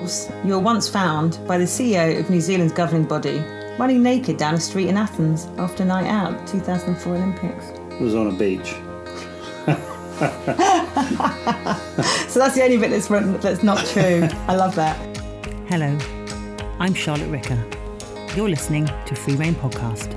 course, you were once found by the CEO of New Zealand's governing body running naked down a street in Athens after a night out at the 2004 Olympics. It was on a beach. So that's the only bit that's not true. I love that. Hello, I'm Charlotte Ricker. You're listening to Free Rein Podcast.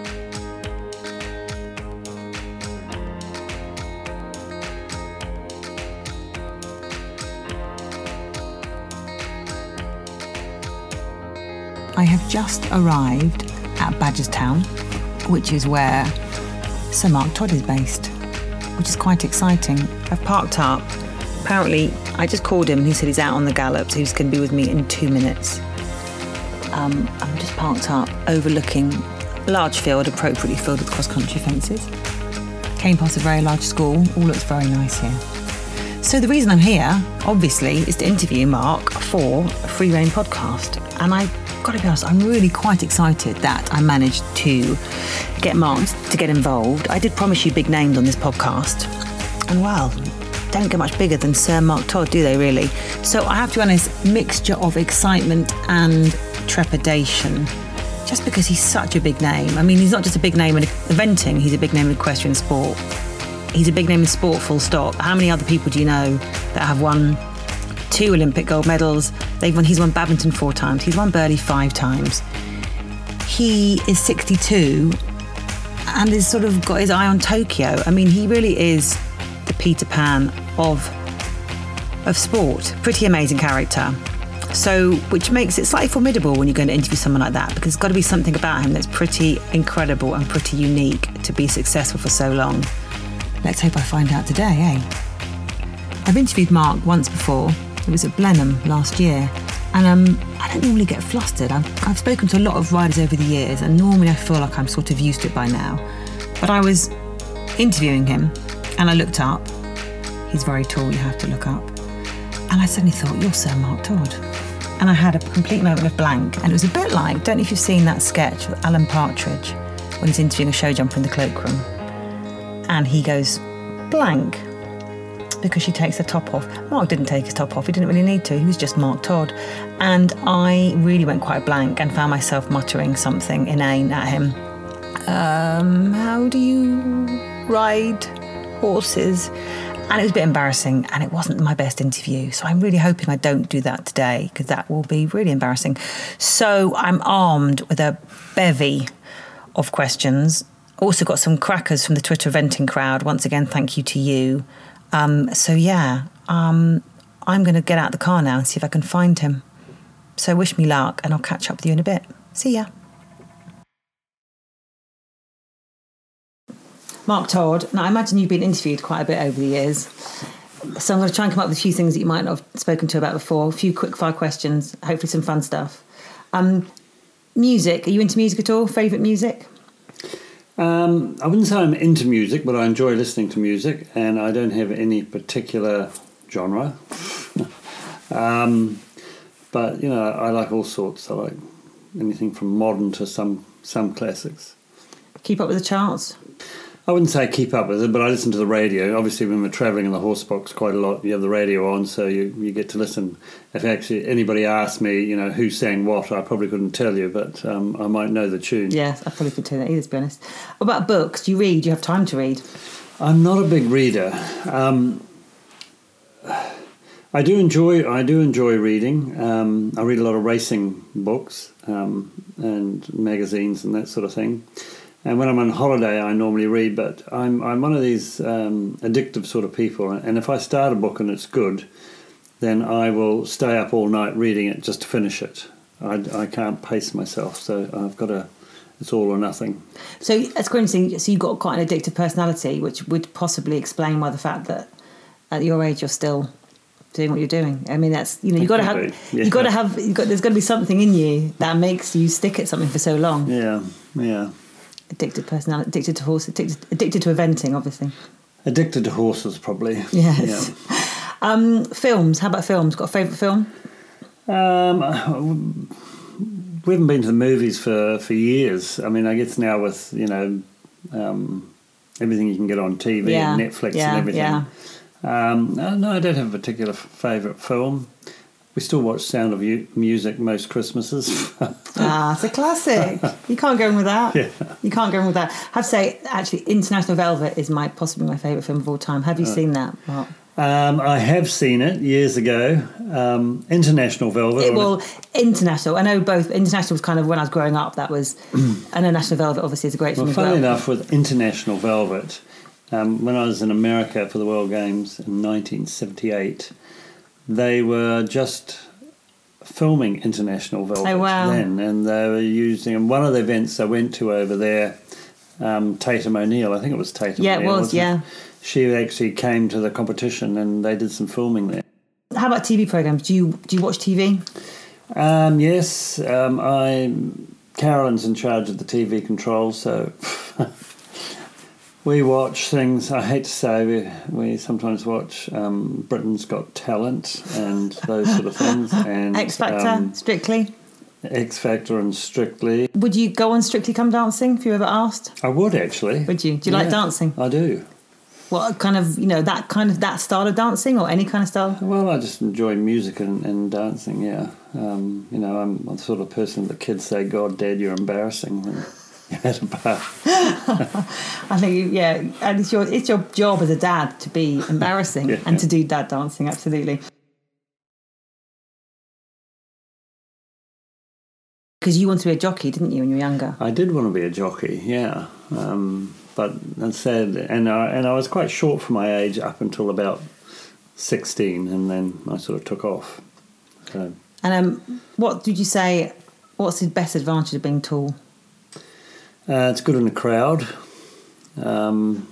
I have just arrived at Badgerstown, which is where Sir Mark Todd is based, which is quite exciting. I've parked up. Apparently, I just called him and he said he's out on the gallop, so he's going to be with me in 2 minutes. I'm just parked up, overlooking a large field, appropriately filled with cross-country fences. Came past a very large school. All looks very nice here. So the reason I'm here, obviously, is to interview Mark for a Free Rein podcast. And I've got to be honest, I'm really quite excited that I managed to get Mark to get involved. I did promise you big names on this podcast. And well, don't get much bigger than Sir Mark Todd, do they really? So I have to be honest, mixture of excitement and trepidation, just because he's such a big name. I mean, he's not just a big name in eventing, he's a big name in equestrian sport. He's a big name in sport, full stop. How many other people do you know that have won 2 Olympic gold medals? He's won badminton 4 times. He's won Burghley 5 times. He is 62 and has sort of got his eye on Tokyo. I mean, he really is the Peter Pan of sport. Pretty amazing character. So, which makes it slightly formidable when you're going to interview someone like that, because there's got to be something about him that's pretty incredible and pretty unique to be successful for so long. Let's hope I find out today, eh? I've interviewed Mark once before. It was at Blenheim last year. And I don't normally get flustered. I've spoken to a lot of riders over the years, and normally I feel like I'm sort of used to it by now. But I was interviewing him, and I looked up. He's very tall, you have to look up. And I suddenly thought, you're Sir Mark Todd. And I had a complete moment of blank. And it was a bit like, don't know if you've seen that sketch with Alan Partridge when he's interviewing a show jumper in the cloakroom. And he goes blank because she takes the top off. Mark didn't take his top off. He didn't really need to. He was just Mark Todd. And I really went quite blank and found myself muttering something inane at him. How do you ride horses? And it was a bit embarrassing, and it wasn't my best interview. So I'm really hoping I don't do that today, because that will be really embarrassing. So I'm armed with a bevy of questions. Also got some crackers from the Twitter eventing crowd. Once again, thank you to you. I'm going to get out the car now and see if I can find him. So wish me luck, and I'll catch up with you in a bit. See ya. Mark Todd. Now, I imagine you've been interviewed quite a bit over the years. So I'm going to try and come up with a few things that you might not have spoken to about before. A few quick fire questions, hopefully some fun stuff. Music. Are you into music at all? Favourite music? I wouldn't say I'm into music, but I enjoy listening to music, and I don't have any particular genre. But, you know, I like all sorts. I like anything from modern to some classics. Keep up with the charts? I wouldn't say keep up with it, but I listen to the radio. Obviously, when we're travelling in the horse box quite a lot, you have the radio on, so you get to listen. If actually anybody asked me, you know, who sang what, I probably couldn't tell you, but I might know the tune. Yes, I probably couldn't tell you that either, to be honest. What about books? Do you read? Do you have time to read? I'm not a big reader. I do enjoy reading. I read a lot of racing books and magazines and that sort of thing. And when I'm on holiday, I normally read, but I'm one of these addictive sort of people. And if I start a book and it's good, then I will stay up all night reading it just to finish it. I can't pace myself, so I've got to. It's all or nothing. So that's quite interesting. So you've got quite an addictive personality, which would possibly explain why the fact that at your age you're still doing what you're doing. I mean, that's, you know, you've got to have. There's got to be something in you that makes you stick at something for so long. Yeah. Addicted personality, addicted to horses, addicted to eventing, obviously. Addicted to horses, probably. Yes. Yeah. Films. How about films? Got a favourite film? We haven't been to the movies for years. I mean, I guess now with, you know, everything you can get on TV and Netflix and everything. Yeah. No, I don't have a particular favourite film. We still watch Sound of Music most Christmases. It's a classic. You can't go in with that. Yeah. You can't go in with that. I have to say, actually, International Velvet is possibly my favourite film of all time. Have you seen that, Mark? I have seen it years ago. International Velvet. International. I know both. International was kind of when I was growing up. That was, I know National Velvet obviously is a great film as well. Funnily enough, with International Velvet, when I was in America for the World Games in 1978, they were just filming International Velvet then, and they were using, in one of the events I went to over there, Tatum O'Neill, I think it was Tatum O'Neill. Yeah, it was, yeah. She actually came to the competition and they did some filming there. How about TV programmes? Do you watch TV? Yes. Carolyn's in charge of the TV controls, so we watch things. I hate to say, we sometimes watch Britain's Got Talent and those sort of things. And X Factor, Strictly? X Factor and Strictly. Would you go on Strictly Come Dancing if you ever asked? I would, actually. Would you? Do you like dancing? I do. What kind of, that style of dancing or any kind of style? Well, I just enjoy music and dancing, yeah. I'm the sort of person that kids say, God, Dad, you're embarrassing when you're at a bar. I think, and it's your job as a dad to be embarrassing and to do dad dancing, absolutely. Because you wanted to be a jockey, didn't you, when you were younger? I did want to be a jockey, yeah. But that's sad, and I was quite short for my age up until about 16, and then I sort of took off. So. And what did you say? What's the best advantage of being tall? It's good in a crowd. From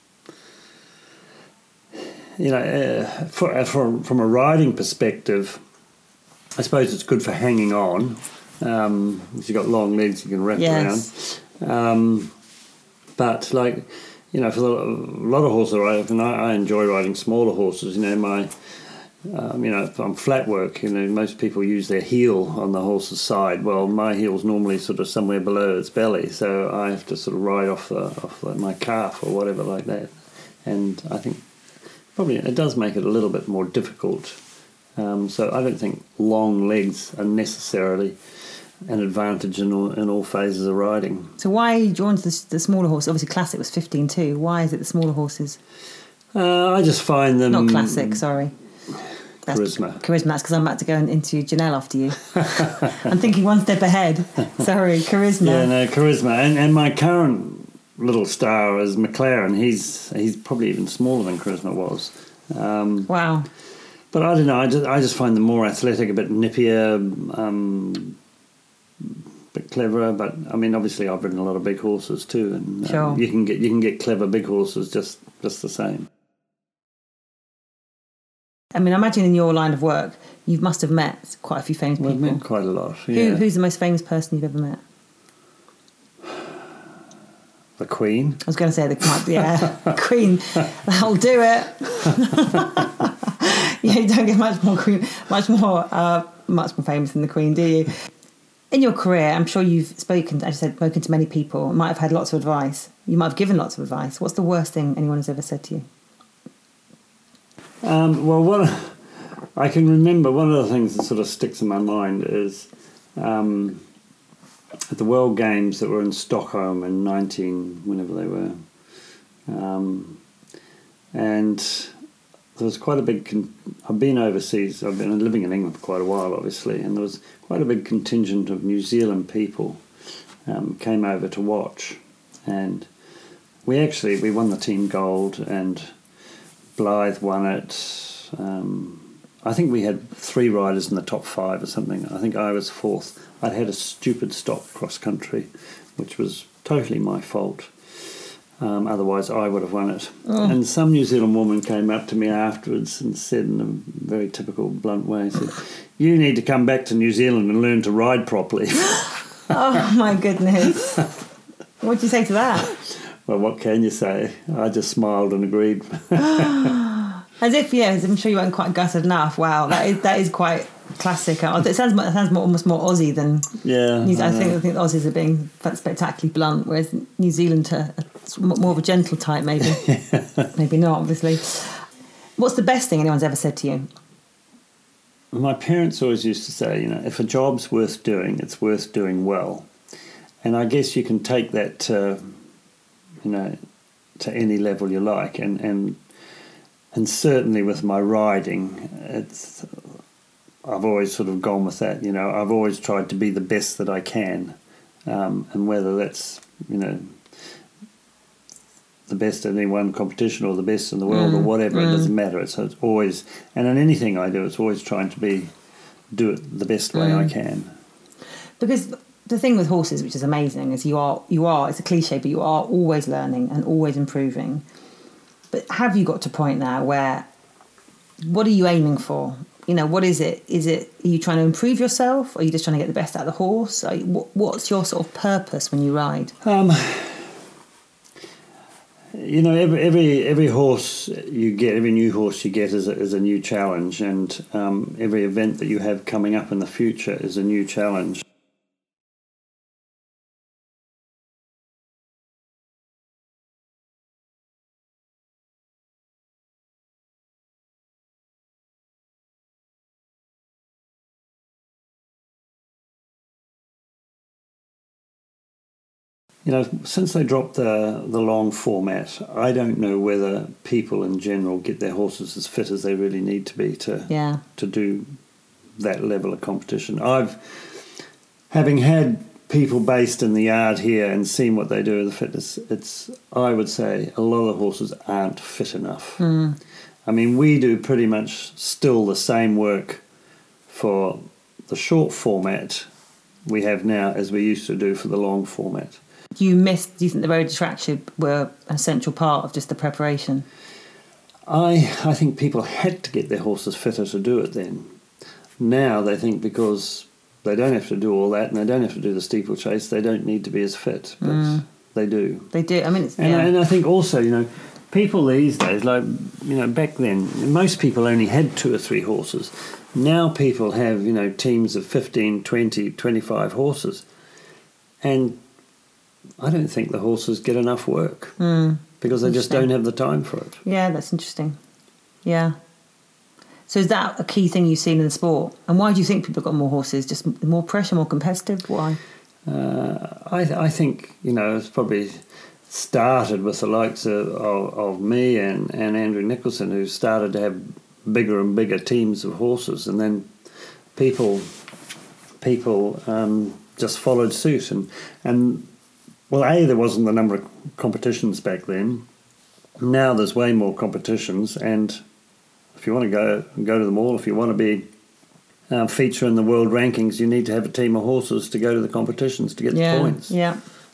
a riding perspective, I suppose it's good for hanging on. If you've got long legs, you can wrap around. But for a lot of horses, I enjoy riding smaller horses. On flat work, most people use their heel on the horse's side. Well, my heel's normally sort of somewhere below its belly, so I have to sort of ride off my calf or whatever like that. And I think probably it does make it a little bit more difficult. So I don't think long legs are necessarily an advantage in all phases of riding. So why are you drawn to the smaller horse? Obviously Classic was 15.2. Why is it the smaller horses? I just find them... Not Classic, sorry. Charisma. That's because I'm about to go and interview Janelle after you. I'm thinking one step ahead. Sorry, Charisma. Yeah, no, Charisma. And my current little star is McLaren. He's probably even smaller than Charisma was. Wow. But I don't know, I just find them more athletic, a bit nippier, bit cleverer, but I mean, obviously, I've ridden a lot of big horses too, and sure. you can get clever big horses just the same. I mean, I imagine in your line of work, you must have met quite a few famous people. I've met quite a lot. Yeah. Who's the most famous person you've ever met? The Queen. I was going to say the Queen. That'll do it. You don't get much more famous than the Queen, do you? In your career, I'm sure you've spoken to many people, might have had lots of advice. You might have given lots of advice. What's the worst thing anyone has ever said to you? I can remember one of the things that sort of sticks in my mind is at the World Games that were in Stockholm in whenever they were, and there was quite a big... I've been overseas. I've been living in England for quite a while, obviously, and there was quite a big contingent of New Zealand people came over to watch, and we won the team gold, and Blythe won it. I think we had 3 riders in the top 5 or something. I think I was 4th. I'd had a stupid stop cross country, which was totally my fault. Otherwise, I would have won it. Oh. And some New Zealand woman came up to me afterwards and said in a very typical blunt way, said, "You need to come back to New Zealand and learn to ride properly." Oh, my goodness. What did you say to that? Well, what can you say? I just smiled and agreed. As if, I'm sure you weren't quite gutted enough. Wow, that is quite classic. It sounds almost more Aussie than... Yeah. I think Aussies are being spectacularly blunt, whereas New Zealand are more of a gentle type, maybe. Maybe not, obviously. What's the best thing anyone's ever said to you? my parents always used to say, if a job's worth doing, it's worth doing well. And I guess you can take that to any level you like. And certainly with my riding, I've always sort of gone with that. I've always tried to be the best that I can. And whether that's, the best in any one competition or the best in the world or whatever, it doesn't matter. It's always, and in anything I do, it's always trying to do it the best way I can. Because the thing with horses, which is amazing, is you are, it's a cliche, but you are always learning and always improving. But have you got to a point now where, what are you aiming for? What is it? Are you trying to improve yourself? Or are you just trying to get the best out of the horse? What's your sort of purpose when you ride? Every horse you get, every new horse you get is a new challenge, and every event that you have coming up in the future is a new challenge. Since they dropped the long format, I don't know whether people in general get their horses as fit as they really need to be to do that level of competition. Having had people based in the yard here and seen what they do with the fitness, I would say a lot of the horses aren't fit enough. I mean, we do pretty much still the same work for the short format we have now as we used to do for the long format. Do you think the road attraction were an essential part of just the preparation? I think people had to get their horses fitter to do it then. Now they think because they don't have to do all that and they don't have to do the steeplechase, they don't need to be as fit, but they do. They do. I mean, and I think also, people these days, like, back then, most people only had 2 or 3 horses. Now people have, teams of 15, 20, 25 horses. And I don't think the horses get enough work because they just don't have the time for it. Yeah, that's interesting. Yeah. So is that a key thing you've seen in the sport? And why do you think people got more horses? Just more pressure, more competitive? Why? I think, it's probably started with the likes of me and Andrew Nicholson, who started to have bigger and bigger teams of horses, and then people just followed suit. And well, there wasn't the number of competitions back then. Now there's way more competitions, and if you want to go to them all, if you want to be feature in the world rankings, you need to have a team of horses to go to the competitions to get the points. Yeah.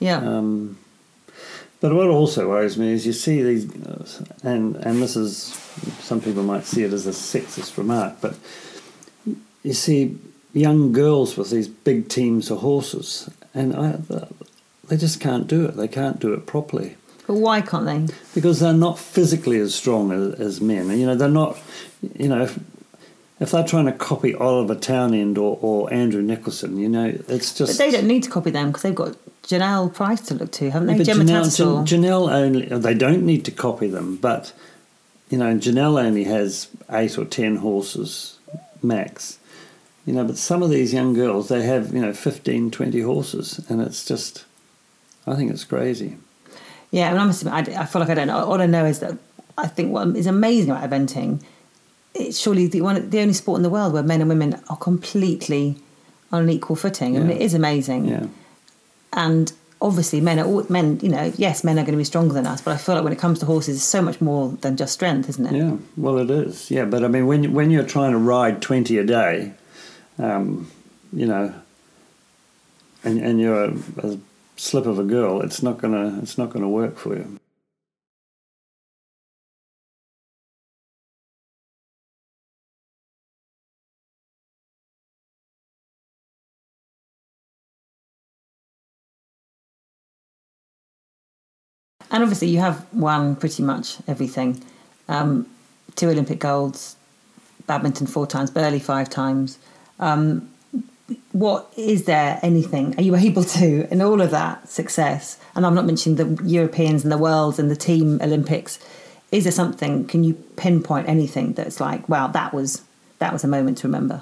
But what also worries me is you see these, and this is, some people might see it as a sexist remark, but you see young girls with these big teams of horses, and they just can't do it. They can't do it properly. But why can't they? Because they're not physically as strong as men. They're not, if they're trying to copy Oliver Townend or Andrew Nicholson, it's just... But they don't need to copy them because they've got Janelle Price to look to, haven't they? Gemma Tattersall. Janelle only... They don't need to copy them, but, Janelle only has 8 or 10 horses max. But some of these young girls, they have, 15, 20 horses, and it's just... I think it's crazy. Yeah, and I feel like I don't know. All I know is that I think what is amazing about eventing, it's surely the only sport in the world where men and women are completely on an equal footing. I mean, it is amazing. Yeah. And obviously, men, yes, men are going to be stronger than us, but I feel like when it comes to horses, it's so much more than just strength, isn't it? Yeah, well, it is. Yeah, but I mean, when you're trying to ride 20 a day, and you're a slip of a girl, it's not gonna work for you. And obviously you have won pretty much everything. 2 Olympic golds, badminton 4 times, Burghley 5 times. What is there anything, are you able to, in all of that success, and I'm not mentioning the Europeans and the Worlds and the Team Olympics, is there something, can you pinpoint anything that's like, wow, that was that was a moment to remember?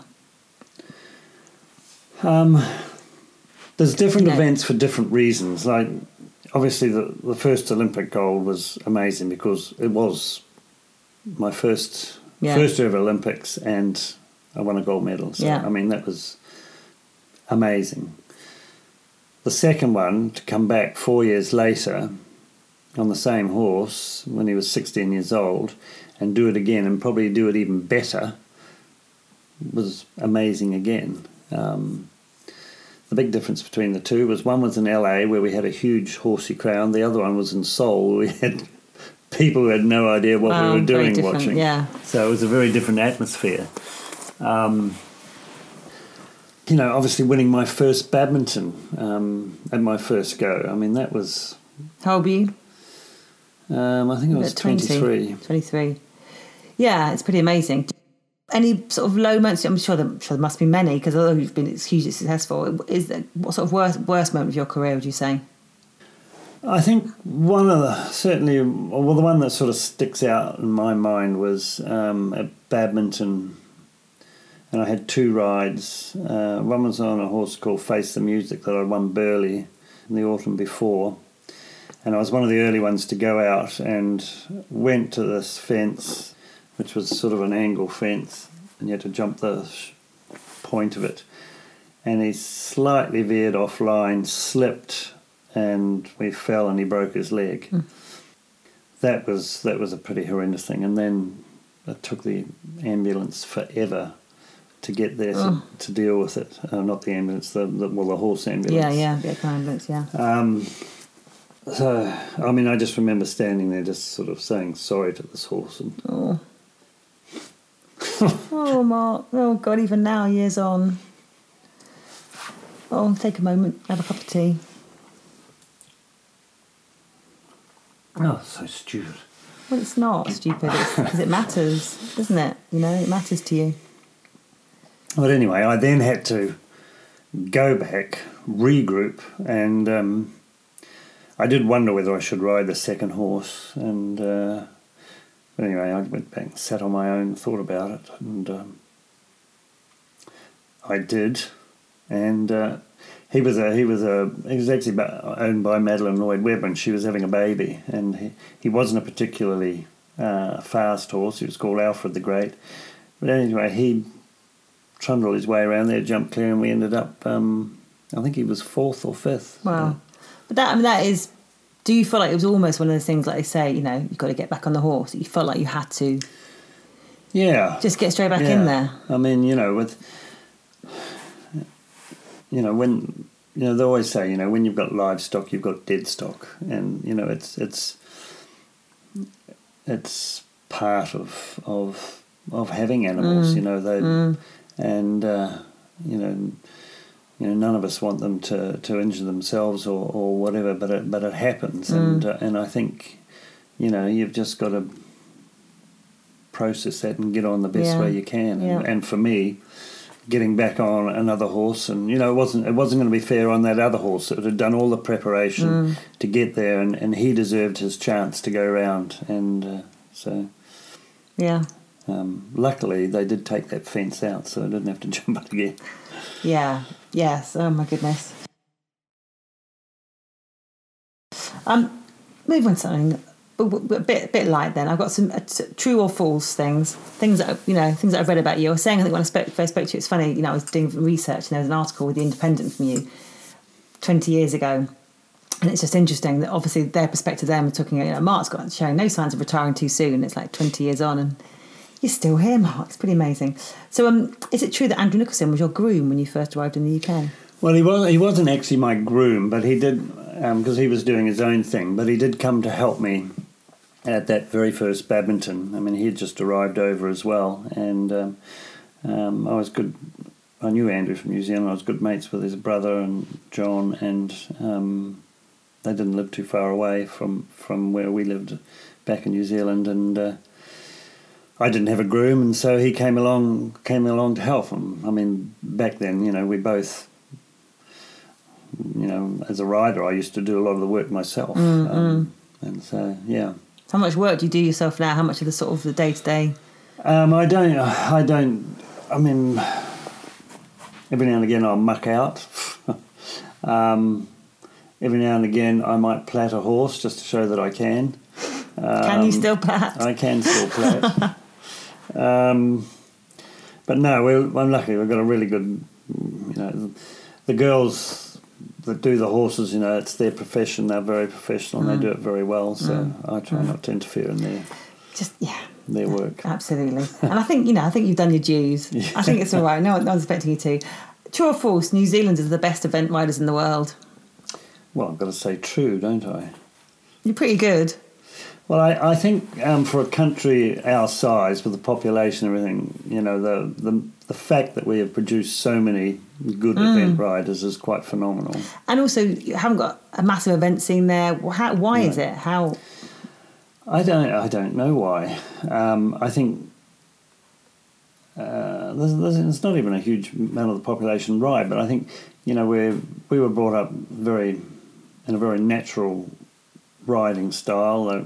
There's different events for different reasons. Like, obviously, the first Olympic gold was amazing because it was my first ever Olympics, and I won a gold medal. So, I mean, that was amazing. The second one, to come back 4 years later on the same horse when he was 16 years old and do it again and probably do it even better, was amazing again. The big difference between the two was one was in LA where we had a huge horsey crown. The other one was in Seoul where we had people who had no idea what we were doing watching. Yeah. So it was a very different atmosphere. You know, obviously winning my first badminton at my first go. I mean, that was... How old were you? I think I was 23. 23. Yeah, it's pretty amazing. Any sort of low moments? I'm sure there must be many, because although you've been hugely successful, what sort of worst moment of your career would you say? I think one of the one that sort of sticks out in my mind was at badminton, and I had two rides. One was on a horse called Face the Music that I won Burghley in the autumn before, and I was one of the early ones to go out and went to this fence, which was sort of an angle fence, and you had to jump the point of it. And he slightly veered offline, slipped, and we fell, and he broke his leg. That was a pretty horrendous thing. And then it took the ambulance forever to get there to deal with it. Not the ambulance, the horse ambulance. The ambulance, yeah. So, I mean, I just remember standing there just sort of saying sorry to this horse. And Oh, Mark. Oh, God, even now, years on. Oh, take a moment, have a cup of tea. Oh, so stupid. Well, it's not stupid, because it matters, doesn't it? You know, it matters to you. But anyway, I then had to go back, regroup, and I did wonder whether I should ride the second horse. And but anyway, I went back and sat on my own, thought about it, and I did. And he was actually owned by Madeline Lloyd Webber, and she was having a baby, and he wasn't a particularly fast horse. He was called Alfred the Great. But anyway, he trundled his way around there, jumped clear, and we ended up, I think he was fourth or fifth. Wow. But that is, do you feel like it was almost one of those things, like they say, you know, you've got to get back on the horse? You felt like you had to just get straight back in there? I mean, you know, when, you know, they always say, you know, when you've got livestock, you've got dead stock. And, you know, it's part of having animals, you know, and you know, none of us want them to injure themselves or whatever, but it happens, and I think, you know, you've just got to process that and get on the best way you can. And for me, getting back on another horse, and you know, it wasn't going to be fair on that other horse that had done all the preparation to get there, and he deserved his chance to go around, and so luckily they did take that fence out, so I didn't have to jump it again. Yeah. Yes. Oh my goodness. Move on to something a bit light. Then I've got some true or false things that I've read about you. I was saying, I think when I first spoke to you, it's funny. You know, I was doing research and there was an article with The Independent from you 20 years ago, and it's just interesting that obviously their perspective, them talking. You know, Mark's showing no signs of retiring too soon. It's like 20 years on and you're still here, Mark. It's pretty amazing. So, is it true that Andrew Nicholson was your groom when you first arrived in the UK? Well, he wasn't actually my groom, but he did, because he was doing his own thing, but he did come to help me at that very first badminton. I mean, he had just arrived over as well, and I was good. I knew Andrew from New Zealand. I was good mates with his brother and John, and they didn't live too far away from where we lived back in New Zealand, and I didn't have a groom, and so he came along to help him. I mean, back then, you know, we both, you know, as a rider, I used to do a lot of the work myself, and so How much work do you do yourself now? How much of the sort of the day-to-day? I don't I mean, every now and again I'll muck out. Every now and again I might plat a horse just to show that I can. Can you still plat? I can still plat. But no, I'm lucky. We've got a really good, the girls that do the horses, it's their profession. They're very professional and they do it very well. So I try not to interfere in their work. Absolutely. And I think, you've done your dues. Yeah. I think it's all right. No one's expecting you to. True or false, New Zealanders are the best event riders in the world? Well, I've got to say true, don't I? You're pretty good. Well, I think for a country our size, with the population and everything, the fact that we have produced so many good event riders is quite phenomenal. And also, you haven't got a massive event scene there. Why is it? How? I don't know why. I think there's not even a huge amount of the population ride, but I think we were brought up in a very natural riding style. That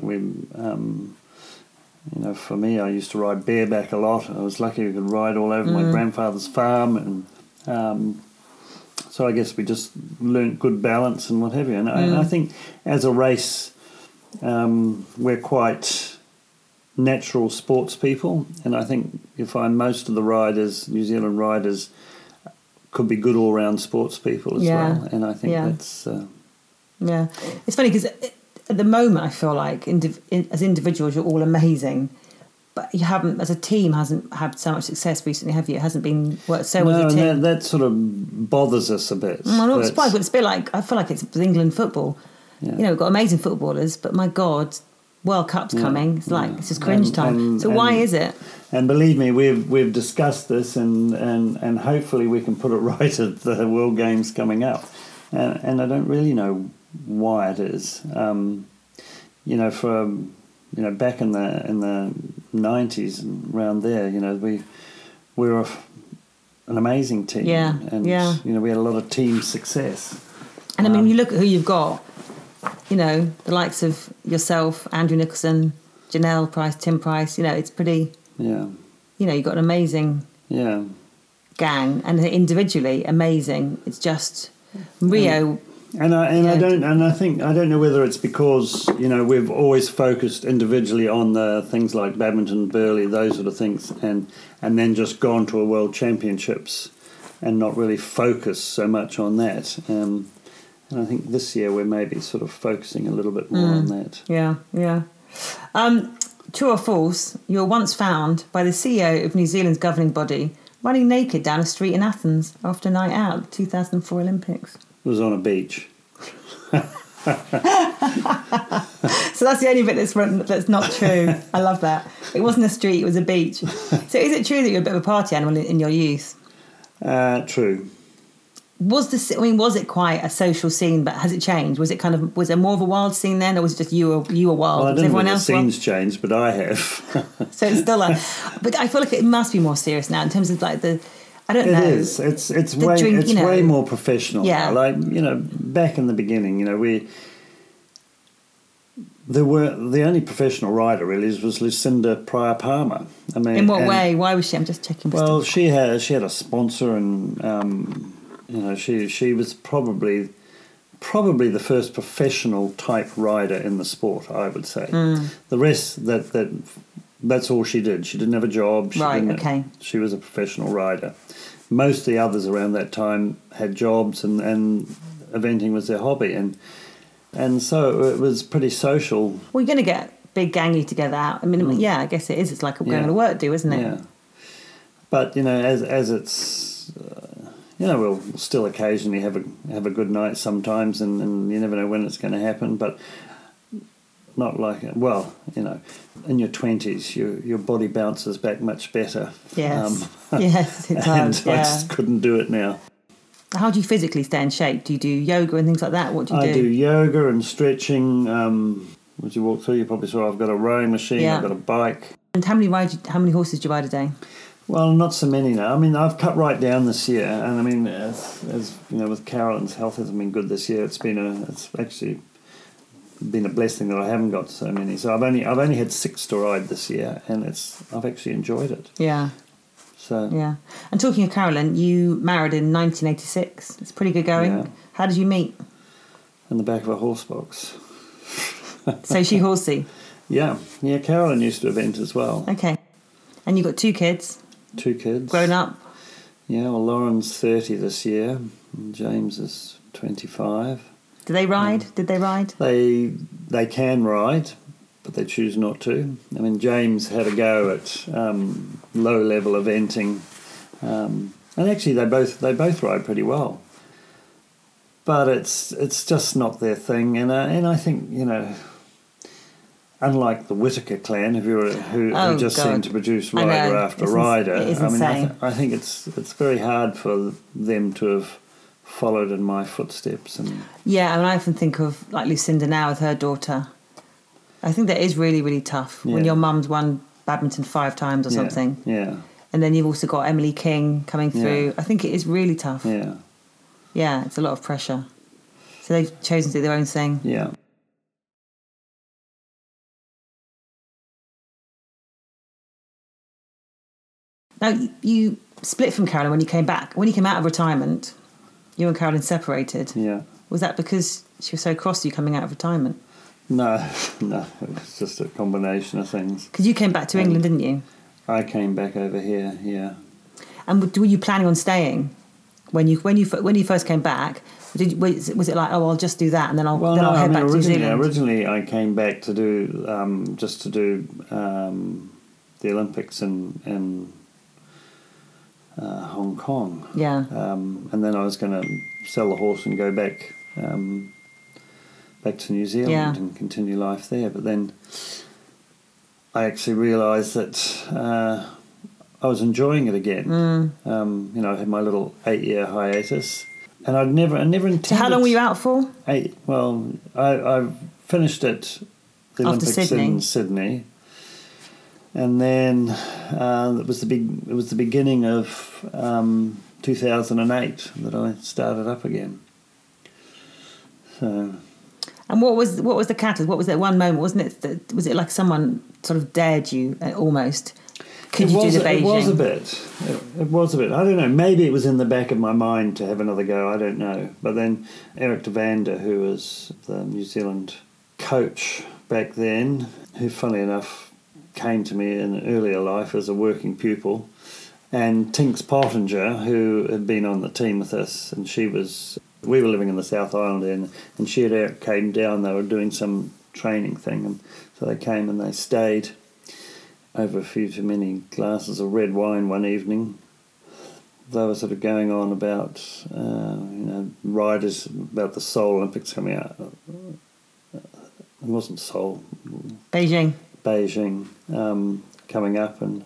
for me, I used to ride bareback a lot. I was lucky we could ride all over my grandfather's farm, and so I guess we just learnt good balance and what have you. And I think as a race, we're quite natural sports people, and I think you find most of the riders, New Zealand riders, could be good all-round sports people as well. And I think that's... It's funny because at the moment I feel like as individuals you're all amazing, but you haven't, as a team, hasn't had so much success recently, have you? It hasn't been worked so well as a team. That sort of bothers us a bit. I'm not surprised, but it's a bit like, I feel like it's with England football. Yeah. We've got amazing footballers, but my God, World Cup's coming. It's like it's just cringe time. So why is it? And believe me, we've discussed this, and hopefully we can put it right at the World Games coming up. And I don't really know why it is. Back in the 90s and around there, we were an amazing team. We had a lot of team success. And I mean, you look at who you've got. The likes of yourself, Andrew Nicholson, Janelle Price, Tim Price. It's pretty. Yeah. You've got an amazing. Yeah. Gang, and individually amazing. It's just Rio. I don't know whether it's because we've always focused individually on the things like badminton, Burley, those sort of things, and then just gone to a World Championships and not really focused so much on that. And I think this year we're maybe sort of focusing a little bit more on that. Yeah. True or false? You were once found by the CEO of New Zealand's governing body running naked down a street in Athens after a night out at the 2004 Olympics. It was on a beach. So that's the only bit that's not true. I love that. It wasn't a street, it was a beach. So is it true that you're a bit of a party animal in your youth? True. Was it quite a social scene, but has it changed? Was there more of a wild scene then, or was it just you were wild? Well, I don't know if the scene's changed, but I have. So it's still but I feel like it must be more serious now in terms of like I don't know. It is. It's way more professional. Yeah. Now. Back in the beginning, the only professional rider really was Lucinda Pryor Palmer. I mean, in what way? Why was she? I'm just checking. Well, she had a sponsor, and she was probably the first professional type rider in the sport, I would say. The rest that's all she did. She didn't have a job. She was a professional rider. Most of the others around that time had jobs, and eventing was their hobby, and so it was pretty social. Well, you're going to get big gangy together out. I mean, I guess it is. It's like going to work do, isn't it? Yeah. But as it's, we'll still occasionally have a good night sometimes, and you never know when it's going to happen, but. Not like in your 20s, your body bounces back much better. Yes, yes, it does. And I just couldn't do it now. How do you physically stay in shape? Do you do yoga and things like that? What do you do? I do yoga and stretching. As you walk through, you probably saw I've got a rowing machine. I've got a bike. And how many horses do you ride a day? Well, not so many now. I mean, I've cut right down this year, and I mean, as with Carolyn's health hasn't been good this year. It's actually been a blessing that I haven't got so many. So I've only had 6 to ride this year, and I've actually enjoyed it. Yeah. So yeah. And talking of Carolyn, you married in 1986. It's pretty good going. Yeah. How did you meet? In the back of a horse box. So she horsey? Yeah. Carolyn used to event as well. Okay. And you got 2 kids? 2 kids. Grown up? Yeah, well, Lauren's 30 this year, and James is 25. Do they ride? Did they ride? They can ride, but they choose not to. I mean, James had a go at low-level eventing, and actually they both ride pretty well. But it's just not their thing, and I think, you know, unlike the Whittaker clan, who just seem to produce rider after rider. I think it's very hard for them to have followed in my footsteps. And yeah, I mean, I often think of like Lucinda now with her daughter. I think that is really, really tough when your mum's won badminton 5 times or something. Yeah. And then you've also got Emily King coming through. I think it is really tough. Yeah. Yeah, it's a lot of pressure. So they've chosen to do their own thing. Yeah. Now, you split from Carolyn when you came back. When you came out of retirement, you and Carolyn separated. Yeah. Was that because she was so cross with you coming out of retirement? No, it was just a combination of things. Because you came back to England, didn't you? I came back over here, yeah. And were you planning on staying when you first came back? Was it like, oh, I'll just do that and then I'll head back to New Zealand? Originally, I came back to do the Olympics in Hong Kong. Yeah. And then I was going to sell the horse and go back to New Zealand and continue life there. But then I actually realised that I was enjoying it again. You know, I had my little 8-year hiatus, and I never intended. So how long were you out for? 8. Well, I finished at the Olympics in Sydney, and then it was the beginning of 2008 that I started up again. So. And what was the catalyst? What was that one moment? Wasn't it? Was it like someone sort of dared you almost? Could you do the Beijing? It was a bit. I don't know. Maybe it was in the back of my mind to have another go. I don't know. But then Eric de Vander, who was the New Zealand coach back then, who, funnily enough, came to me in earlier life as a working pupil, and Tinks Pottinger, who had been on the team with us, and we were living in the South Island, and she and Eric came down. They were doing some training thing, and so they came and they stayed over a few too many glasses of red wine one evening. They were sort of going on about, riders, about the Seoul Olympics coming out. It wasn't Seoul. Beijing, coming up, and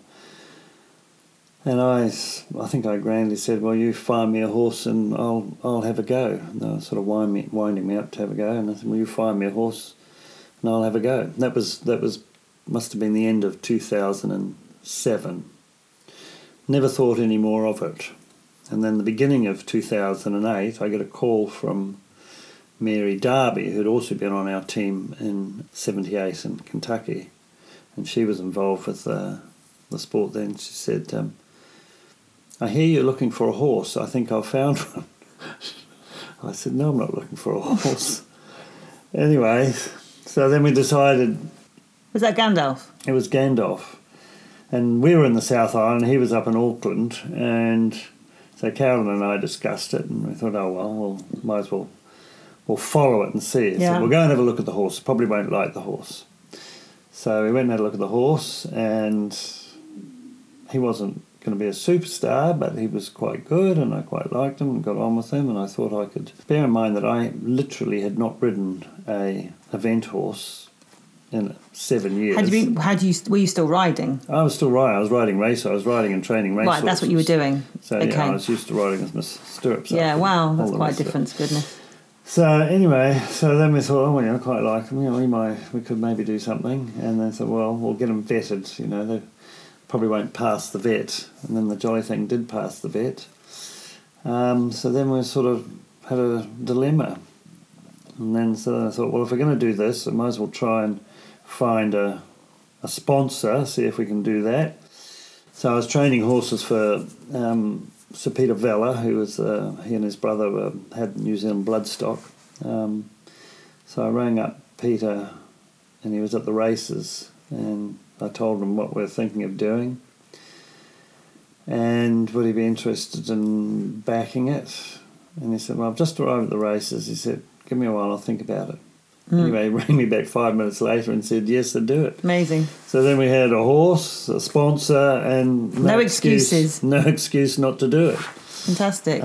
I think I grandly said, well, you find me a horse and I'll have a go. And they were sort of winding me up to have a go, and I said, well, you find me a horse and I'll have a go. And that must have been the end of 2007. Never thought any more of it. And then the beginning of 2008, I get a call from Mary Darby, who'd also been on our team in 78 in Kentucky. And she was involved with the sport then. She said, I hear you're looking for a horse. I think I've found one. I said, no, I'm not looking for a horse. Anyway, so then we decided... Was that Gandalf? It was Gandalf. And we were in the South Island, he was up in Auckland, and so Carolyn and I discussed it, and we thought, oh, well, we'll might as well we'll follow it and see it. Yeah. So we'll go and have a look at the horse. Probably won't like the horse. So we went and had a look at the horse, and he wasn't going to be a superstar, but he was quite good, and I quite liked him and got on with him, and I thought I could... Bear in mind that I literally had not ridden a event horse in 7 years. Were you still riding? I was still riding. I was riding race. I was riding and training race. Right, that's what you were doing. So okay. Yeah, I was used to riding with my stirrups. Yeah, wow, that's quite different. Goodness. So anyway, then we thought, oh, well, I quite like him. We could maybe do something. And then said, well, we'll get him vetted. They probably won't pass the vet. And then the jolly thing did pass the vet. So then we sort of had a dilemma. And then so I thought, well, if we're going to do this, I might as well try and find a sponsor, see if we can do that. So I was training horses for Sir Peter Vella, who was he and his brother had New Zealand bloodstock. So I rang up Peter, and he was at the races, and I told him what we're thinking of doing, and would he be interested in backing it? And he said, well, I've just arrived at the races. He said, give me a while, I'll think about it. Anyway, he rang me back 5 minutes later and said, yes, I'd do it. Amazing. So then we had a horse, a sponsor, and no excuses. No excuse not to do it. Fantastic.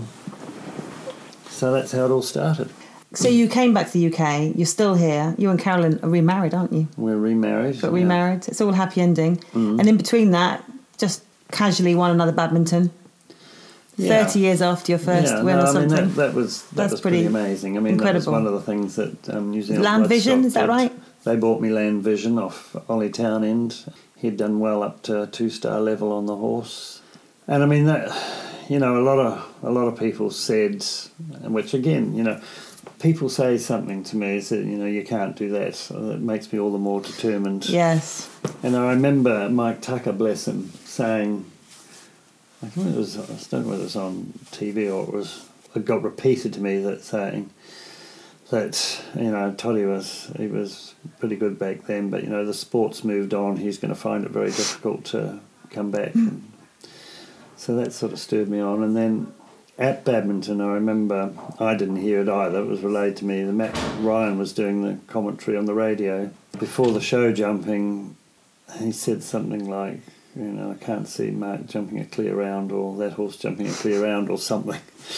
So that's how it all started. So you came back to the UK, you're still here. You and Carolyn are remarried, aren't you? We're remarried. Got remarried. It's all happy ending. And in between that, just casually won another badminton. 30 years after your first win or something. I mean, that was pretty amazing. I mean, incredible. That was one of the things that New Zealand Land Vision, is that right? They bought me Land Vision off Ollie Townend. He'd done well up to 2-star level on the horse. And I mean, that, you know, a lot of people said, which again, you know, people say something to me, so, you know, you can't do that. So it makes me all the more determined. Yes. And I remember Mike Tucker, bless him, saying, I don't know whether it was on TV or it got repeated to me, that saying that, you know, Toddy was pretty good back then, but, you know, the sport's moved on, he's going to find it very difficult to come back. And so that sort of stirred me on. And then at badminton, I remember, I didn't hear it either, it was relayed to me, Matt Ryan was doing the commentary on the radio. Before the show jumping, he said something like, you know, I can't see Mark jumping a clear round, or that horse jumping a clear round, or something.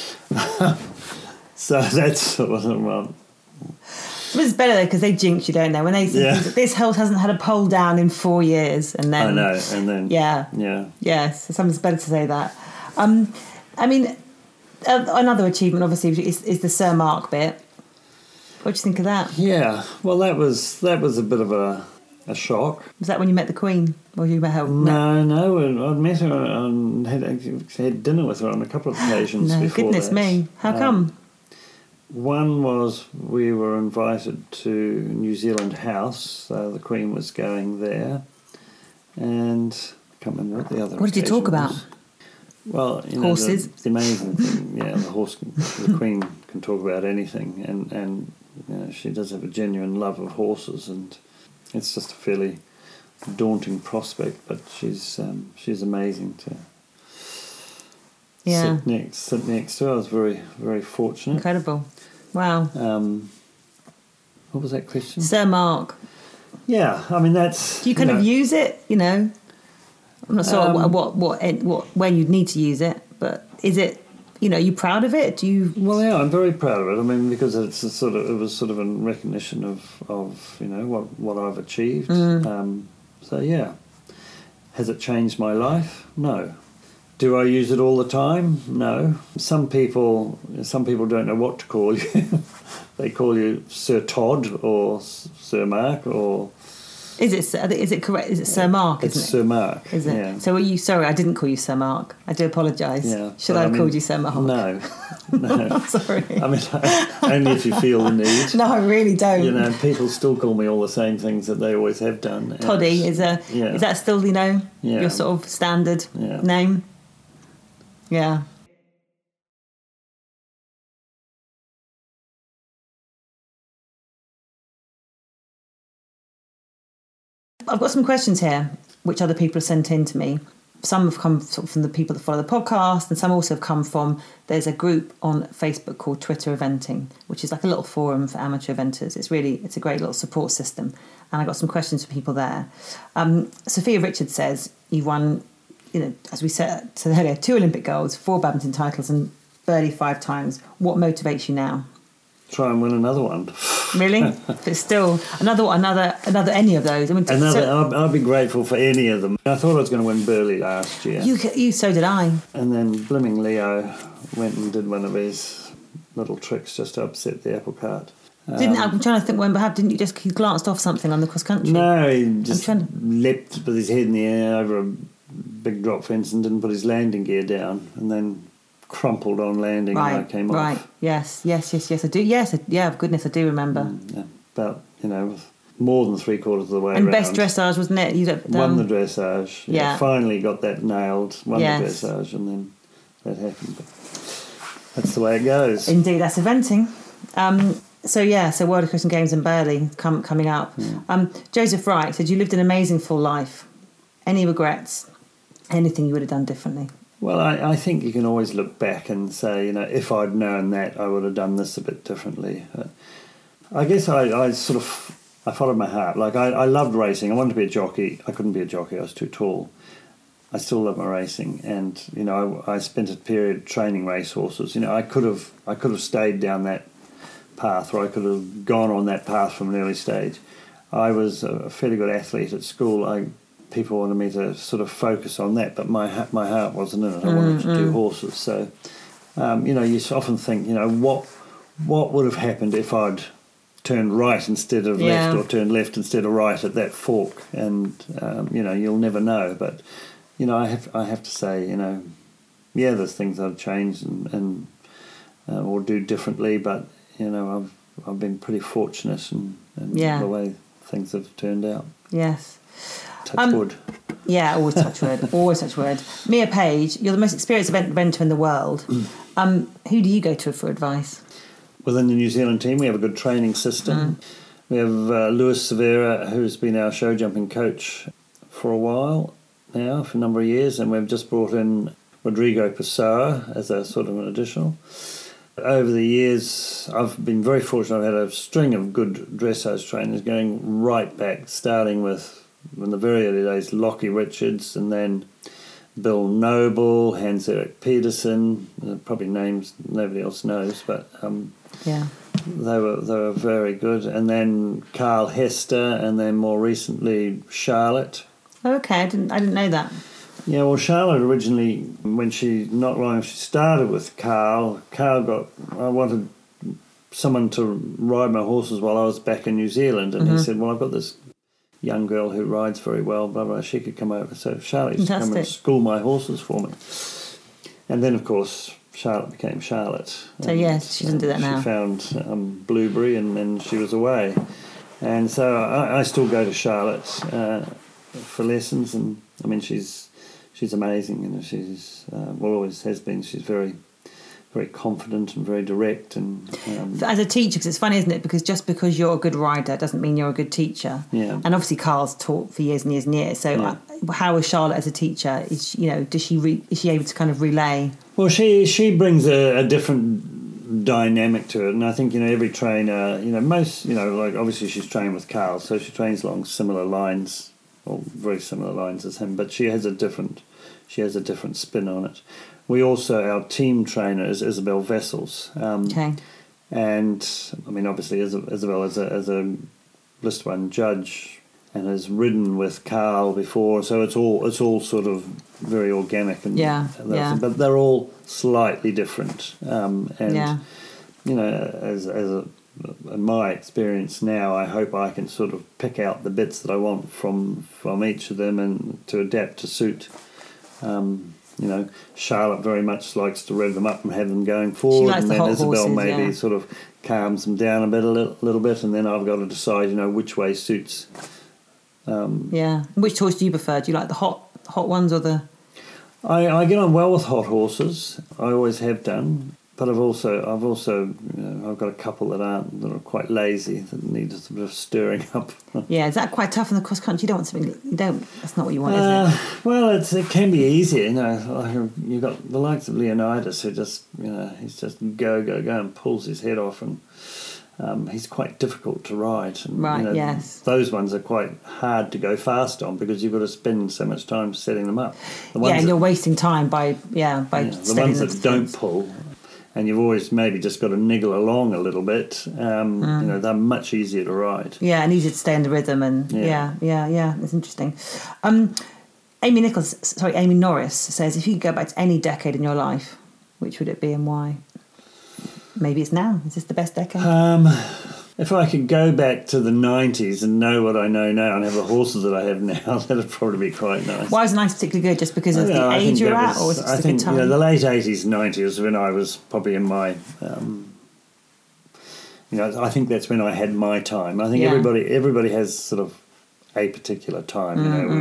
So that's what I want. It's better though, because they jinx you, don't they? When they say this horse hasn't had a pole down in 4 years, and then I know, and then so sometimes better to say that. I mean, another achievement obviously is the Sir Mark bit. What do you think of that? Yeah, well, that was a bit of a shock. Was that when you met the Queen? Or you met her? No, I'd met her and had dinner with her on a couple of occasions before goodness that. Me. How come? One was we were invited to New Zealand House. The Queen was going there. And I can't remember what the other What did you talk about? Well, you know, horses. The amazing thing, the Queen can talk about anything. And you know, she does have a genuine love of horses, and it's just a fairly daunting prospect, but she's amazing to sit next to her. I was very, very fortunate. Incredible. Wow. What was that question? Sir Mark. Yeah, I mean, that's... Do you kind of use it, you know? I'm not sure when you'd need to use it, but is it, you know, are you proud of it? Do you? Well, yeah, I'm very proud of it. I mean, because it was sort of a recognition of you know what I've achieved. So yeah, has it changed my life? No. Do I use it all the time? No. Some people don't know what to call you. They call you Sir Todd or Sir Mark or. Is it correct? Is it Sir Mark? It's Sir Mark. Is it? Yeah. So sorry, I didn't call you Sir Mark. I do apologise. Yeah, should I have called you Sir Mark? No. Sorry. I mean, only if you feel the need. No, I really don't. You know, people still call me all the same things that they always have done. Toddy is that still, you know, your sort of standard name? Yeah. I've got some questions here, which other people have sent in to me. Some have come sort of from the people that follow the podcast, and some also have come from, there's a group on Facebook called Twitter Eventing, which is like a little forum for amateur eventers. It's a great little support system. And I got some questions for people there. Sophia Richards says, you've won, you know, as we said earlier, 2 Olympic golds, 4 badminton titles, and birdie 5 times. What motivates you now? Try and win another one. Really? But still, another any of those. I mean, I'd be grateful for any of them. I thought I was going to win Burghley last year. You so did I. And then Blimming Leo went and did one of his little tricks just to upset the apple cart. I'm trying to think when, perhaps didn't you just, he glanced off something on the cross country? No, he just leapt with his head in the air over a big drop fence and didn't put his landing gear down, and then crumpled on landing and I came off. Right, yes, I do. Yes, goodness, I do remember. About, you know, more than 3/4 of the way and around. best dressage, wasn't it? You won the dressage. Yeah. Finally got that nailed. Won the dressage, and then that happened. But that's the way it goes. Indeed, that's eventing. So World Equestrian Games in Burghley coming up. Yeah. Joseph Wright said, you lived an amazing full life. Any regrets? Anything you would have done differently? Well, I think you can always look back and say, if I'd known that, I would have done this a bit differently. I guess I followed my heart. Like, I loved racing. I wanted to be a jockey. I couldn't be a jockey. I was too tall. I still love my racing, and I spent a period training racehorses. I could have stayed down that path, or I could have gone on that path from an early stage. I was a fairly good athlete at school. People wanted me to sort of focus on that, but my heart wasn't in it. I wanted to do horses. So, you often think, what would have happened if I'd turned right instead of left, or turned left instead of right at that fork? And you'll never know. But I have to say, there's things I've changed and or do differently, but I've been pretty fortunate in the way things have turned out. Yes. Touch wood. Yeah, always touch wood. Always touch wood. Mia Page, you're the most experienced eventer in the world. Who do you go to for advice? Within the New Zealand team, we have a good training system. We have Lewis Severa, who's been our show jumping coach for a while now, for a number of years, and we've just brought in Rodrigo Pessoa as a sort of an additional. Over the years, I've been very fortunate. I've had a string of good dressage trainers going right back, starting with, in the very early days, Lockie Richards, and then Bill Noble, Hans-Erik Petersen, probably names nobody else knows, but they were very good. And then Carl Hester, and then more recently Charlotte. Okay, I didn't know that. Yeah, well, Charlotte originally, when she started with Carl I wanted someone to ride my horses while I was back in New Zealand, and he said, well, I've got this young girl who rides very well, blah, blah, she could come over. So Charlotte used to come and school my horses for me. And then, of course, Charlotte became Charlotte. So, yes, she doesn't do that now. She found Blueberry, and then she was away. And so I still go to Charlotte for lessons, and, I mean, she's amazing. She's always has been. She's very, very confident and very direct. And as a teacher, because it's funny, isn't it? Because just because you're a good rider doesn't mean you're a good teacher. Yeah. And obviously, Carl's taught for years and years and years. So, how is Charlotte as a teacher? Is she able to kind of relay? Well, she brings a different dynamic to it, and I think every trainer, most, like obviously she's trained with Carl, so she trains along similar lines, or very similar lines as him, but she has a different spin on it. We also, our team trainer is Isabel Vessels. Okay. And I mean, obviously, Isabel is a List 1 judge and has ridden with Carl before, so it's all sort of very organic and but they're all slightly different. As in my experience now, I hope I can sort of pick out the bits that I want from each of them and to adapt to suit. Charlotte very much likes to rev them up and have them going forward, and then Isabel maybe sort of calms them down a little bit, and then I've got to decide, which way suits. Which horse do you prefer? Do you like the hot ones or the? I get on well with hot horses. I always have done. But I've also I've got a couple that are quite lazy, that need a bit of stirring up. Yeah, is that quite tough in the cross country? You don't want something. That's not what you want, is it? Well, it can be easier. You've got the likes of Leonidas, who just he's just go and pulls his head off, and he's quite difficult to ride. And, right. Yes. Those ones are quite hard to go fast on because you've got to spend so much time setting them up. And you're wasting time by the ones that don't pull. And you've always maybe just got to niggle along a little bit. They're much easier to ride. Yeah, and easier to stay in the rhythm. And yeah, it's interesting. Amy Norris says, if you could go back to any decade in your life, which would it be and why? Maybe it's now. Is this the best decade? If I could go back to the 90s and know what I know now and have the horses that I have now, that would probably be quite nice. Why is the 90s particularly good? Just because of the age you're at, or was it just a good time? The late 80s, 90s, when I was probably in my I think that's when I had my time. I think everybody has sort of a particular time.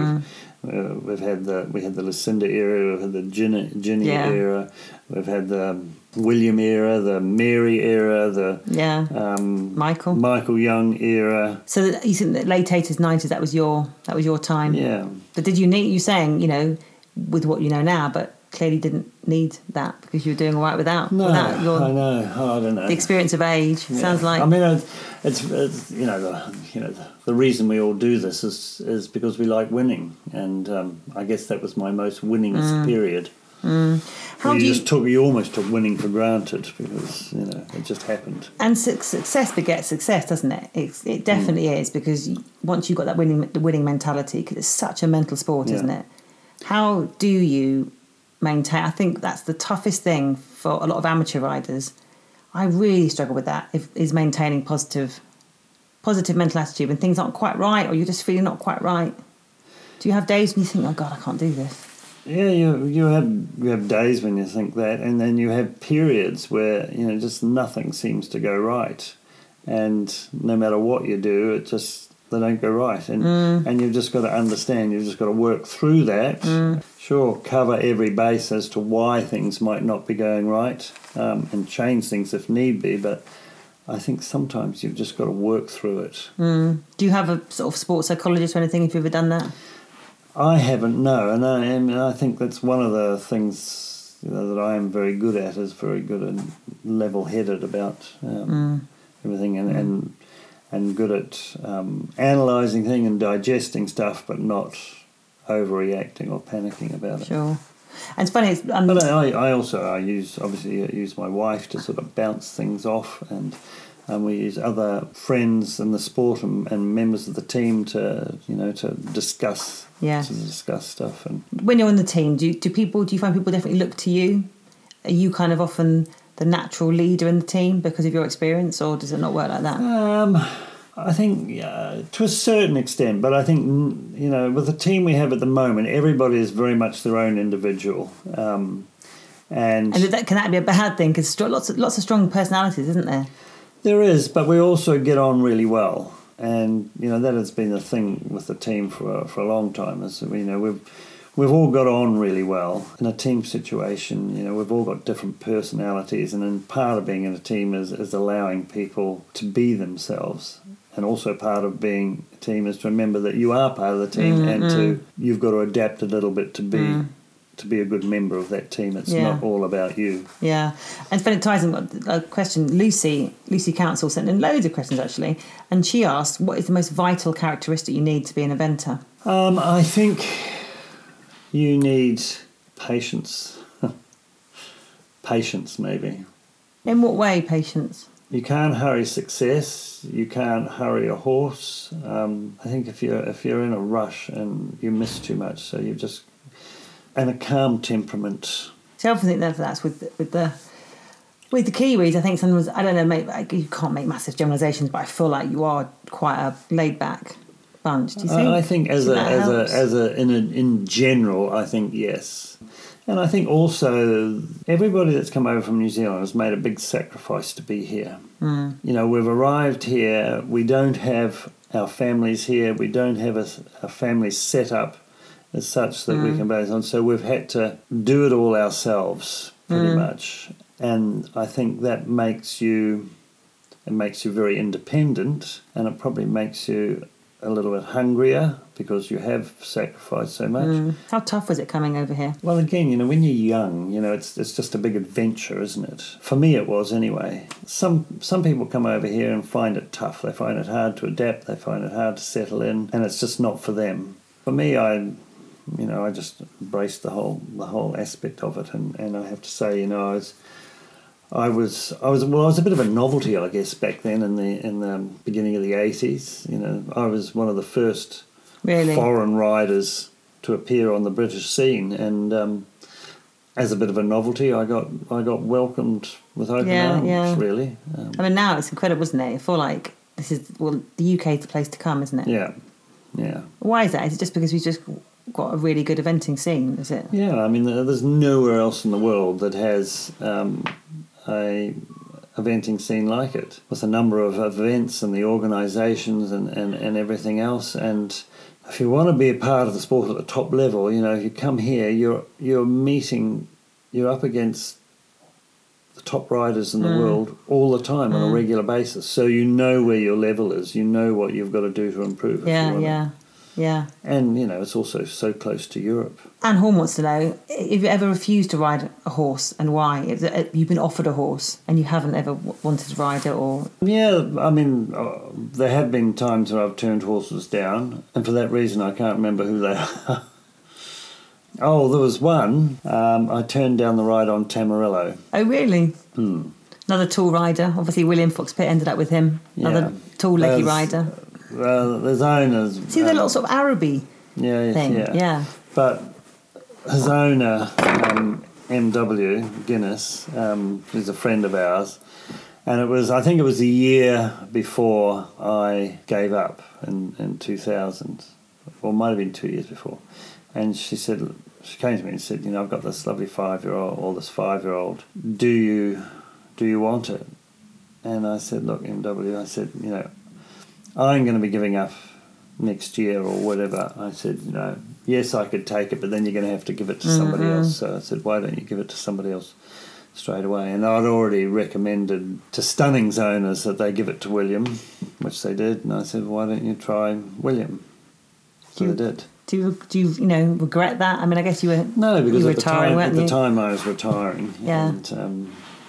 We had the Lucinda era, we've had the Ginny era, we've had the William era, the Mary era, the Michael Young era. So you think that late 80s, 90s, that was your time. Yeah. But did you need? You're saying with what you know now, but clearly didn't need that because you were doing all right without your. I know. I don't know. The experience of age sounds like. I mean, it's the reason we all do this is because we like winning, and I guess that was my most winningest period. You almost took winning for granted because it just happened. And success begets success, doesn't it? It definitely is, because once you've got that winning mentality, because it's such a mental sport, isn't it? How do you maintain? I think that's the toughest thing for a lot of amateur riders. I really struggle with that. Is maintaining positive mental attitude when things aren't quite right, or you're just feeling not quite right. Do you have days when you think, "Oh God, I can't do this"? Yeah, you have days when you think that, and then you have periods where just nothing seems to go right, and no matter what you do, they don't go right, and you've just got to understand. You've just got to work through that. Sure, cover every base as to why things might not be going right, and change things if need be, but I think sometimes you've just got to work through it. Do you have a sort of sports psychologist or anything? Have you ever done that? I haven't, no, and I think that's one of the things that I am very good at, is very good and level-headed about everything, and good at analysing things and digesting stuff, but not overreacting or panicking about it. Sure. And it's funny. But I use my wife to sort of bounce things off, and we use other friends in the sport and members of the team to discuss stuff. And when you're on the team, do you find people definitely look to you? Are you kind of often the natural leader in the team because of your experience, or does it not work like that? I think to a certain extent, but I think with the team we have at the moment, everybody is very much their own individual, and can that be a bad thing? Because lots of strong personalities, isn't there? There is, but we also get on really well, and that has been the thing with the team for a long time. Is we've all got on really well in a team situation. We've all got different personalities, and then part of being in a team is allowing people to be themselves. And also part of being a team is to remember that you are part of the team, and you've got to adapt a little bit to be a good member of that team. It's not all about you. Yeah. And Philip Tyson got a question. Lucy Council sent in loads of questions, actually. And she asked, what is the most vital characteristic you need to be an eventer? I think you need patience. Patience, maybe. In what way, patience? You can't hurry success. You can't hurry a horse. I think if you're in a rush and you miss too much, so you just... And a calm temperament. So I often think that's with the Kiwis. I think sometimes, I don't know, maybe you can't make massive generalisations, but I feel like you are quite a laid back bunch. Do you think? I think in general, I think yes. And I think also everybody that's come over from New Zealand has made a big sacrifice to be here. We've arrived here. We don't have our families here. We don't have a family set up as such that we can base on. So we've had to do it all ourselves, pretty much. And I think that makes you very independent, and it probably makes you a little bit hungrier because you have sacrificed so much. How tough was it coming over here? Well, again, when you're young, it's just a big adventure, isn't it? For me, it was anyway. Some people come over here and find it tough. They find it hard to adapt. They find it hard to settle in, and it's just not for them. For me, I just embraced the whole aspect of it, and I have to say, I was a bit of a novelty, I guess, back then in the beginning of the 80s. I was one of the first foreign riders to appear on the British scene, and as a bit of a novelty, I got welcomed with open arms. Really. Now it's incredible, isn't it? I feel like the UK is the place to come, isn't it? Yeah. Why is that? Is it just because we've just got a really good eventing scene? Is it? Yeah, there's nowhere else in the world that has a eventing scene like it, with a number of events and the organisations and everything else. And if you want to be a part of the sport at the top level, you know, you come here, you're up against the top riders in the world all the time on a regular basis. So you know where your level is. You know what you've got to do to improve. Yeah. And, you know, it's also so close to Europe. Anne Horn wants to know if you ever refused to ride a horse and why. If you've been offered a horse and you haven't ever wanted to ride it or... Yeah, I mean, there have been times where I've turned horses down, and for that reason I can't remember who they are. Oh, there was one. I turned down the ride on Tamarillo. Oh, really? Another tall rider. Obviously, William Fox-Pitt ended up with him. Another tall, leggy rider. Well, there's owners. See, they're lots of Araby thing. Yeah. But his owner, MW Guinness, is a friend of ours, and I think it was a year before I gave up in 2000, or it might have been 2 years before. And she came to me and said, you know, I've got this lovely 5-year-old, or this 5-year-old. Do you want it? And I said, look, MW, I said, you know, I'm going to be giving up next year or whatever. I said, you know, yes, I could take it, but then you're going to have to give it to somebody else. So I said, why don't you give it to somebody else straight away? And I'd already recommended to Stunning's owners that they give it to William, which they did. And I said, why don't you try William? So they did. Do you regret that? I mean, I guess you were... No, because you were retiring, at the time I was retiring. Yeah. And,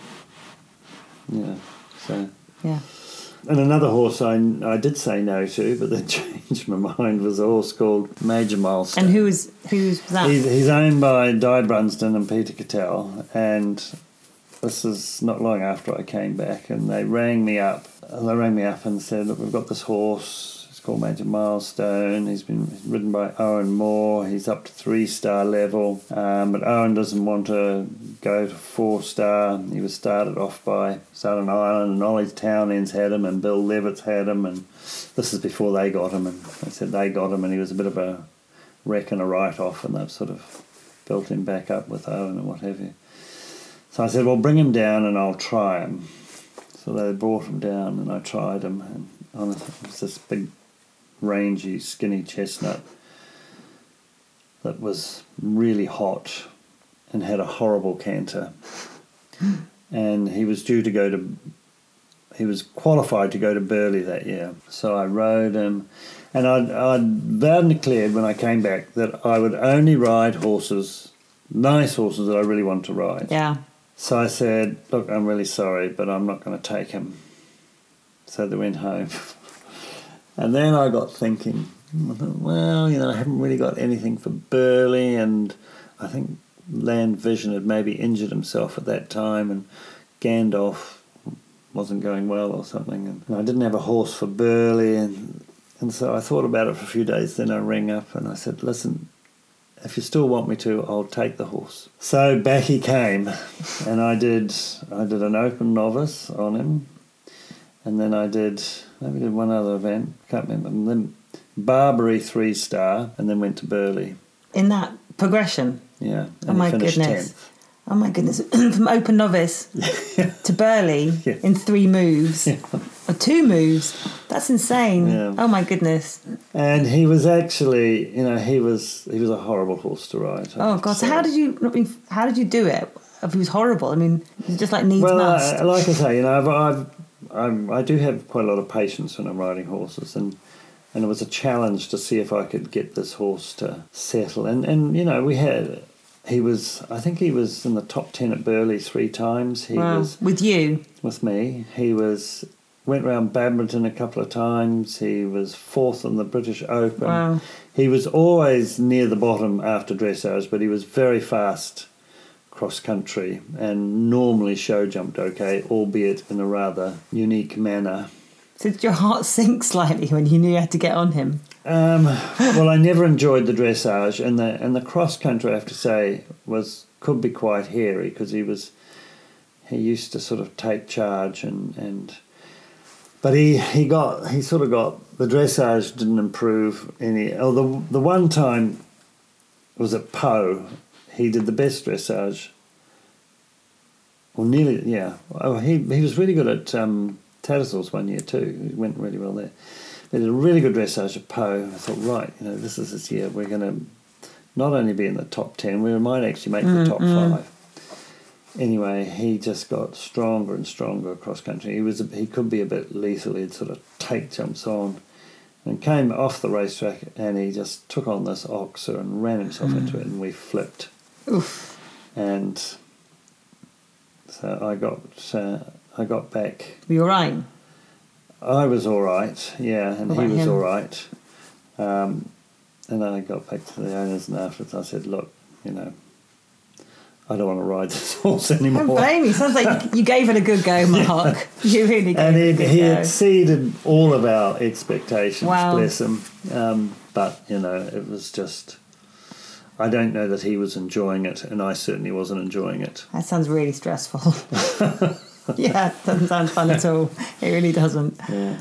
so... Yeah. And another horse I did say no to, but then changed my mind, was a horse called Major Milestone. And who's that? He's owned by Di Brunsden and Peter Cattell, and this is not long after I came back, and they rang me up. And said, look, we've got this horse. It's called Major Milestone. He's ridden by Owen Moore. He's up to 3-star level, but Owen doesn't want to go to 4-star. He was started off by Southern Ireland, and Ollie Townend's had him, and Bill Levitt's had him, and this is before they got him. And they said they got him, and he was a bit of a wreck and a write-off, and they've sort of built him back up with Owen and what have you. So I said, well, bring him down and I'll try him. So they brought him down, and I tried him, and honestly, it was this big, rangy, skinny chestnut that was really hot and had a horrible canter. And he was qualified to go to Burghley that year. So I rode him, and I'd vowed and declared when I came back that I would only ride horses, nice horses that I really want to ride. Yeah. So I said, look, I'm really sorry, but I'm not going to take him. So they went home. And then I got thinking, well, you know, I haven't really got anything for Burghley, and I think Land Vision had maybe injured himself at that time, and Gandalf wasn't going well or something, and I didn't have a horse for Burghley, and so I thought about it for a few days. Then I rang up and I said, listen, if you still want me to, I'll take the horse. So back he came, and I did an open novice on him, and then I did one other event, can't remember, and then Barbary 3-star, and then went to Burghley. In that progression? Yeah. Oh my goodness. 10th. Oh my goodness. From open novice to Burghley in 3 moves. Yeah. Or 2 moves. That's insane. Yeah. Oh my goodness. And he was actually, you know, he was a horrible horse to ride. Oh God. So how did you do it? If he was horrible, I mean, it's just like needs must. Like I say, you know, I do have quite a lot of patience when I'm riding horses, and it was a challenge to see if I could get this horse to settle. And you know, I think he was in the top 10 at Burghley 3 times. He was with you? With me. He went round Badminton a couple of times. He was 4th in the British Open. Wow. He was always near the bottom after dressage, but he was very fast cross country and normally show jumped okay, albeit in a rather unique manner. So did your heart sink slightly when you knew you had to get on him? Well, I never enjoyed the dressage, and the cross country, I have to say, could be quite hairy, because he used to sort of take charge but he sort of got the dressage didn't improve any. Oh, the one time was at Pau. He did the best dressage or nearly, yeah. Oh, he was really good at Tattersalls one year too. It went really well there. They did a really good dressage of Poe. I thought, right, this is this year. We're going to not only be in the top 10, we might actually make the top 5. Anyway, he just got stronger and stronger across country. He could be a bit lethal. He'd sort of take jumps on, and came off the racetrack, and he just took on this oxer and ran himself into it, and we flipped. Oof. And so I got back. Were you all right? I was all right, yeah, and he was all right. And I got back to the owners, and afterwards I said, look, I don't want to ride this horse anymore. Don't blame me. Sounds like you gave it a good go, Mark. You really gave it a good go. And he exceeded all of our expectations, wow. Bless him. But, it was just... I don't know that he was enjoying it, and I certainly wasn't enjoying it. That sounds really stressful. Yeah, it doesn't sound fun at all. It really doesn't. Yeah.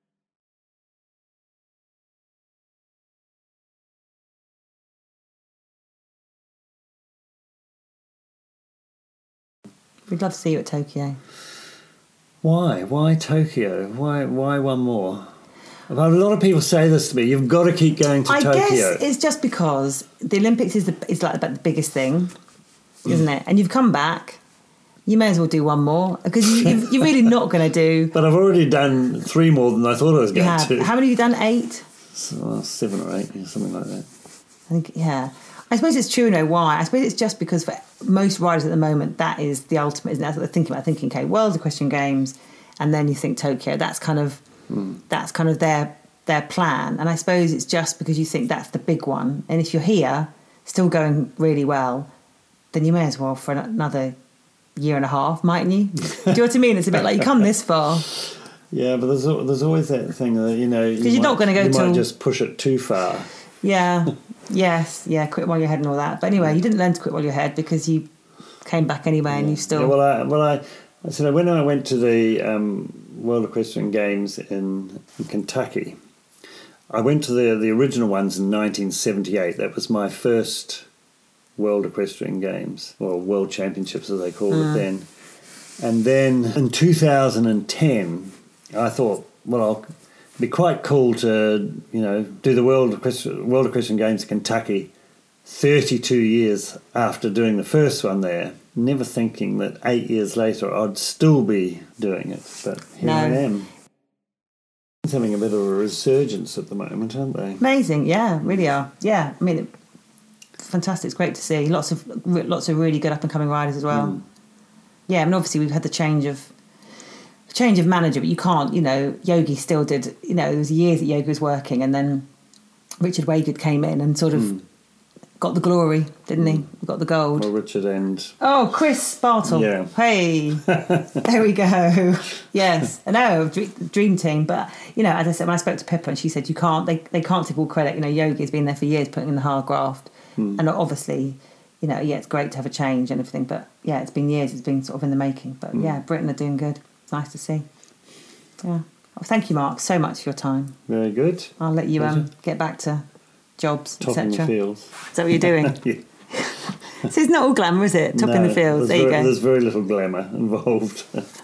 We'd love to see you at Tokyo. Why? Why Tokyo? Why one more? A lot of people say this to me. You've got to keep going to Tokyo. I guess it's just because the Olympics is like about the biggest thing, isn't it? And you've come back. You may as well do one more because you're really not going to do. But I've already done 3 more than I thought I was going to. How many have you done? 8? 7 or 8, something like that. I think, yeah. I suppose it's true. Why? I suppose it's just because for most riders at the moment, that is the ultimate, isn't it? That's what they're thinking about. Thinking, okay, World Equestrian Games, and then you think Tokyo. That's kind of their plan. And I suppose it's just because you think that's the big one. And if you're here, still going really well, then you may as well for another year and a half, mightn't you? Do you know what I mean? It's a bit like you come this far. Yeah, but there's always that thing that because you're not going to go you might just push it too far. Yeah. Yes. Yeah. Quit while you're ahead and all that. But anyway, you didn't learn to quit while you're ahead because you came back anyway, and you still. Yeah, I said when I went to the World Equestrian Games in Kentucky, I went to the original ones in 1978. That was my first World Equestrian Games, or World Championships as they called it then. And then in 2010, I thought, well, it'd be quite cool to, do the World Equestrian Games in Kentucky 32 years after doing the first one there, never thinking that 8 years later I'd still be doing it. But here I am. It's having a bit of a resurgence at the moment, aren't they? Amazing, yeah, really are. Yeah, I mean, fantastic. It's great to see lots of really good up and coming riders as well. Yeah, I mean, obviously we've had the change of manager, but you can't. Yogi still did. There was years that Yogi was working, and then Richard Waygood came in and sort of got the glory, didn't he? Got the gold. Well, Richard and Chris Bartle. Yeah. Hey, there we go. Yes, I know, dream team. But as I said, when I spoke to Pippa, and she said you can't. They can't take all credit. Yogi's been there for years, putting in the hard graft. And obviously, it's great to have a change and everything, but yeah, it's been years, it's been sort of in the making. But yeah, Britain are doing good. It's nice to see. Yeah. Well, thank you, Mark, so much for your time. Very good. I'll let you get back to jobs, etc. Topping the fields. Is that what you're doing? Yeah. So it's not all glamour, is it? Topping the fields. There you go. There's very little glamour involved.